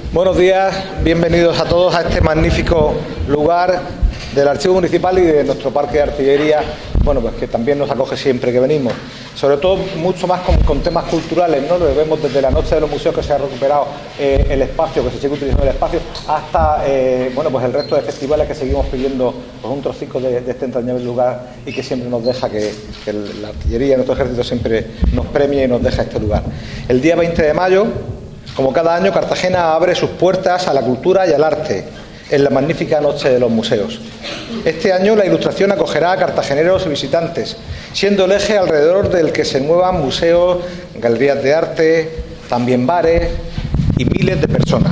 Buenos días, bienvenidos a todos a este magnífico lugar del Archivo Municipal y de nuestro Parque de Artillería, bueno, pues que también nos acoge siempre que venimos. Sobre todo, mucho más con temas culturales, ¿no? Lo vemos desde la Noche de los Museos, que se ha recuperado el espacio, que se sigue utilizando el espacio, hasta bueno, pues el resto de festivales que seguimos pidiendo, pues un trocico de este entrañable lugar y que siempre nos deja que la artillería, nuestro ejército siempre nos premie y nos deja este lugar. El día 20 de mayo, como cada año, Cartagena abre sus puertas a la cultura y al arte en la magnífica Noche de los Museos. Este año la Ilustración acogerá a cartageneros y visitantes, siendo el eje alrededor del que se muevan museos, galerías de arte, también bares y miles de personas.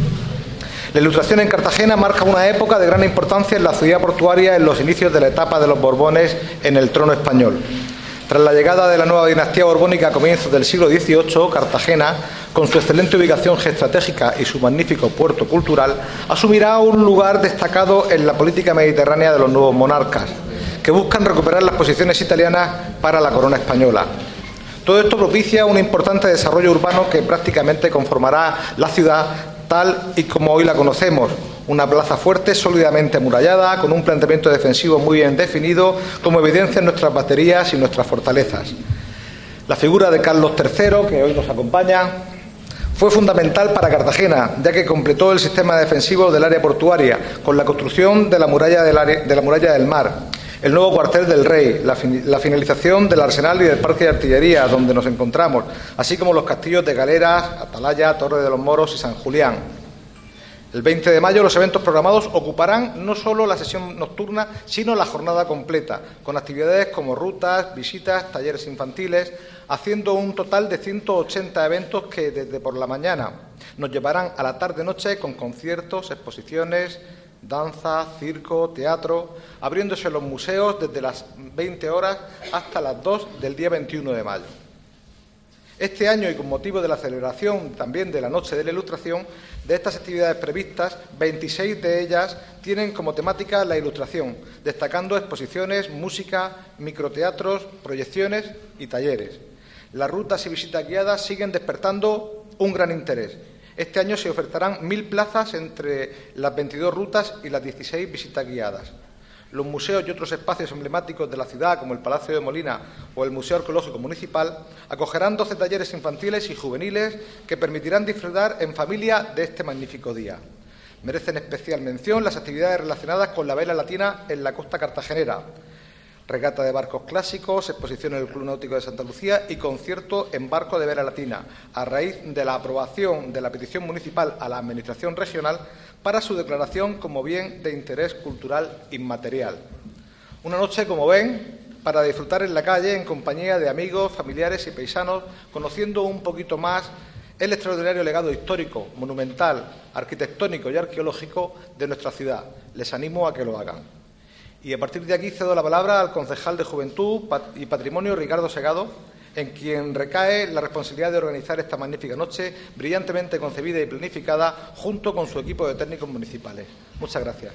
La Ilustración en Cartagena marca una época de gran importancia en la ciudad portuaria en los inicios de la etapa de los Borbones en el trono español. Tras la llegada de la nueva dinastía borbónica a comienzos del siglo XVIII, Cartagena, con su excelente ubicación geoestratégica y su magnífico puerto cultural, asumirá un lugar destacado en la política mediterránea de los nuevos monarcas, que buscan recuperar las posiciones italianas para la corona española. Todo esto propicia un importante desarrollo urbano que prácticamente conformará la ciudad tal y como hoy la conocemos. Una plaza fuerte, sólidamente amurallada, con un planteamiento defensivo muy bien definido, como evidencian nuestras baterías y nuestras fortalezas. La figura de Carlos III, que hoy nos acompaña, fue fundamental para Cartagena, ya que completó el sistema defensivo del área portuaria, con la construcción de la muralla del mar, el nuevo cuartel del Rey, la finalización del arsenal y del parque de artillería, donde nos encontramos, así como los castillos de Galeras, Atalaya, Torre de los Moros y San Julián. El 20 de mayo los eventos programados ocuparán no solo la sesión nocturna, sino la jornada completa, con actividades como rutas, visitas, talleres infantiles, haciendo un total de 180 eventos que desde por la mañana nos llevarán a la tarde-noche con conciertos, exposiciones, danza, circo, teatro, abriéndose los museos desde las 20 horas hasta las 2 del día 21 de mayo. Este año, y con motivo de la celebración también de la Noche de la Ilustración, de estas actividades previstas, 26 de ellas tienen como temática la ilustración, destacando exposiciones, música, microteatros, proyecciones y talleres. Las rutas y visitas guiadas siguen despertando un gran interés. Este año se ofertarán 1.000 plazas entre las 22 rutas y las 16 visitas guiadas. Los museos y otros espacios emblemáticos de la ciudad, como el Palacio de Molina o el Museo Arqueológico Municipal, acogerán 12 talleres infantiles y juveniles que permitirán disfrutar en familia de este magnífico día. Merecen especial mención las actividades relacionadas con la vela latina en la costa cartagenera, regata de barcos clásicos, exposición en el Club Náutico de Santa Lucía y concierto en barco de vela latina, a raíz de la aprobación de la petición municipal a la Administración regional para su declaración como bien de interés cultural inmaterial. Una noche, como ven, para disfrutar en la calle en compañía de amigos, familiares y paisanos, conociendo un poquito más el extraordinario legado histórico, monumental, arquitectónico y arqueológico de nuestra ciudad. Les animo a que lo hagan. Y a partir de aquí cedo la palabra al concejal de Juventud y Patrimonio, Ricardo Segado, en quien recae la responsabilidad de organizar esta magnífica noche, brillantemente concebida y planificada, junto con su equipo de técnicos municipales. Muchas gracias.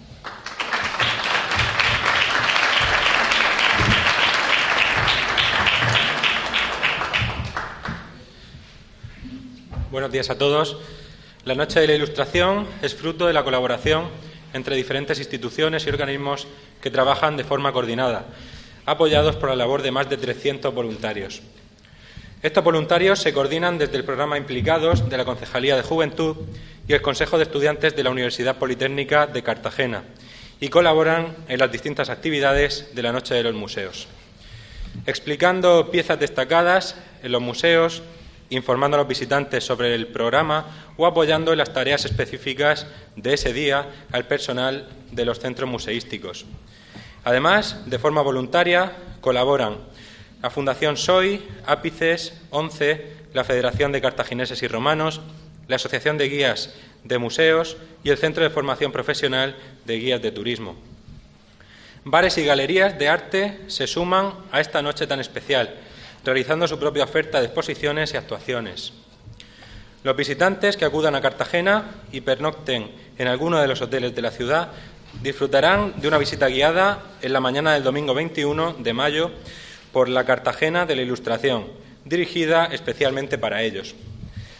Buenos días a todos. La Noche de la Ilustración es fruto de la colaboración entre diferentes instituciones y organismos que trabajan de forma coordinada, apoyados por la labor de más de 300 voluntarios. Estos voluntarios se coordinan desde el programa Implicados de la Concejalía de Juventud y el Consejo de Estudiantes de la Universidad Politécnica de Cartagena y colaboran en las distintas actividades de la Noche de los Museos, explicando piezas destacadas en los museos, informando a los visitantes sobre el programa o apoyando en las tareas específicas de ese día al personal de los centros museísticos. Además, de forma voluntaria, colaboran la Fundación SOI, Ápices, ONCE, la Federación de Cartagineses y Romanos, la Asociación de Guías de Museos y el Centro de Formación Profesional de Guías de Turismo. Bares y galerías de arte se suman a esta noche tan especial, realizando su propia oferta de exposiciones y actuaciones. Los visitantes que acudan a Cartagena y pernocten en alguno de los hoteles de la ciudad disfrutarán de una visita guiada en la mañana del domingo 21 de mayo por la Cartagena de la Ilustración, dirigida especialmente para ellos.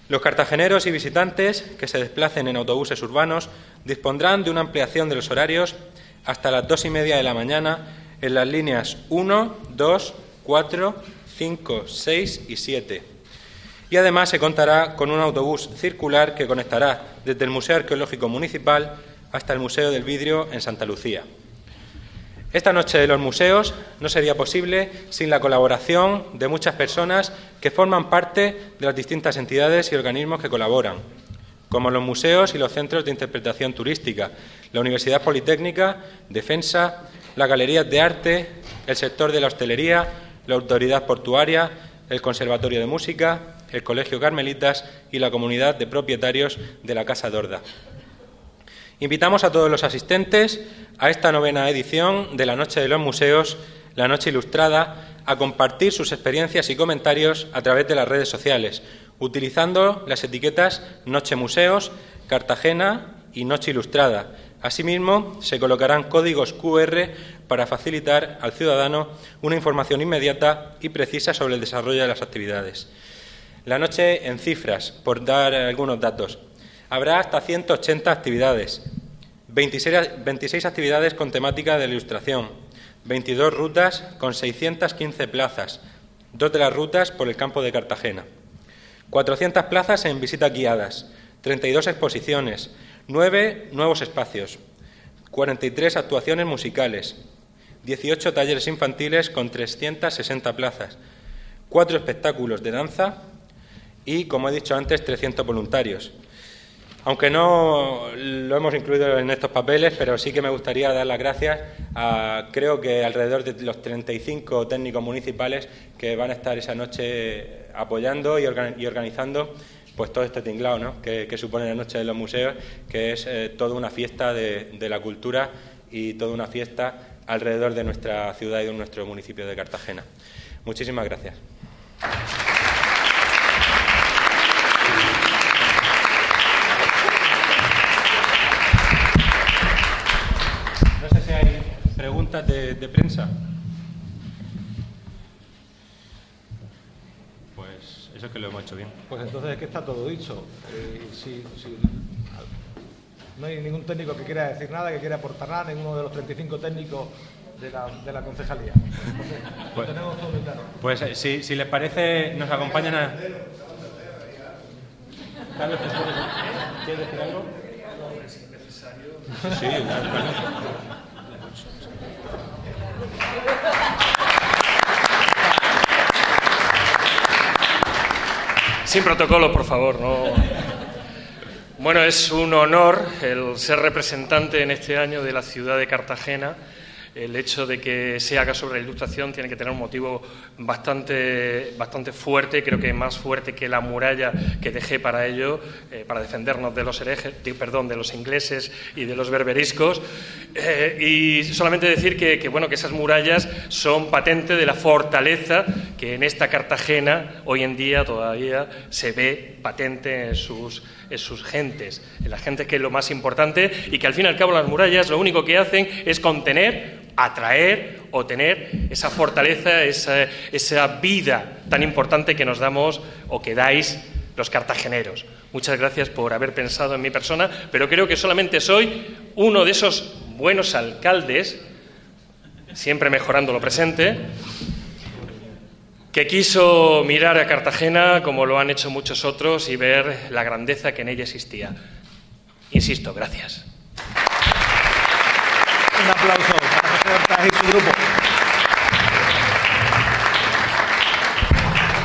Los cartageneros y visitantes que se desplacen en autobuses urbanos dispondrán de una ampliación de los horarios hasta las 2:30 de la mañana en las líneas 1, 2, 4, 5, 6 y 7. Y además se contará con un autobús circular que conectará desde el Museo Arqueológico Municipal hasta el Museo del Vidrio en Santa Lucía. Esta Noche de los Museos no sería posible sin la colaboración de muchas personas que forman parte de las distintas entidades y organismos que colaboran, como los museos y los centros de interpretación turística, la Universidad Politécnica, Defensa, las galerías de arte, el sector de la hostelería, la autoridad portuaria, el Conservatorio de Música, el Colegio Carmelitas y la comunidad de propietarios de la Casa Dorda. Invitamos a todos los asistentes a esta 9ª edición de la Noche de los Museos, la Noche Ilustrada, a compartir sus experiencias y comentarios a través de las redes sociales, utilizando las etiquetas Noche Museos, Cartagena y Noche Ilustrada. Asimismo, se colocarán códigos QR para facilitar al ciudadano una información inmediata y precisa sobre el desarrollo de las actividades. La noche en cifras, por dar algunos datos. Habrá hasta 180 actividades, 26 actividades con temática de la ilustración, 22 rutas con 615 plazas, 2 de las rutas por el campo de Cartagena, 400 plazas en visitas guiadas, 32 exposiciones, 9 nuevos espacios, 43 actuaciones musicales, 18 talleres infantiles con 360 plazas, 4 espectáculos de danza y, como he dicho antes, 300 voluntarios. Aunque no lo hemos incluido en estos papeles, pero sí que me gustaría dar las gracias a, creo que alrededor de los 35 técnicos municipales que van a estar esa noche apoyando y organizando pues todo este tinglao, ¿no?, que supone la Noche de los Museos, que es toda una fiesta de la cultura y toda una fiesta alrededor de nuestra ciudad y de nuestro municipio de Cartagena. Muchísimas gracias. ¿Preguntas de prensa? Pues eso es que lo hemos hecho bien. Pues entonces es que está todo dicho. Si no hay ningún técnico que quiera decir nada, que quiera aportar nada, ninguno de los 35 técnicos de la concejalía. Pues tenemos todo muy claro. Pues si les parece, nos acompañan a... Carlos, ¿quieres decir algo? No, es innecesario. Sí, claro. Sin protocolo, por favor, no. Bueno, es un honor el ser representante en este año de la ciudad de Cartagena. El hecho de que se haga sobre la ilustración tiene que tener un motivo bastante fuerte, creo que más fuerte que la muralla que dejé para ello, para defendernos de los de los ingleses y de los berberiscos. Y solamente decir que esas murallas son patente de la fortaleza que en esta Cartagena hoy en día todavía se ve patente en sus gentes, en la gente, que es lo más importante, y que al fin y al cabo las murallas lo único que hacen es contener, atraer o tener esa fortaleza, esa vida tan importante que nos damos o que dais los cartageneros. Muchas gracias por haber pensado en mi persona, pero creo que solamente soy uno de esos buenos alcaldes, siempre mejorando lo presente, que quiso mirar a Cartagena como lo han hecho muchos otros y ver la grandeza que en ella existía. Insisto, gracias. Un aplauso para José Horta y su grupo.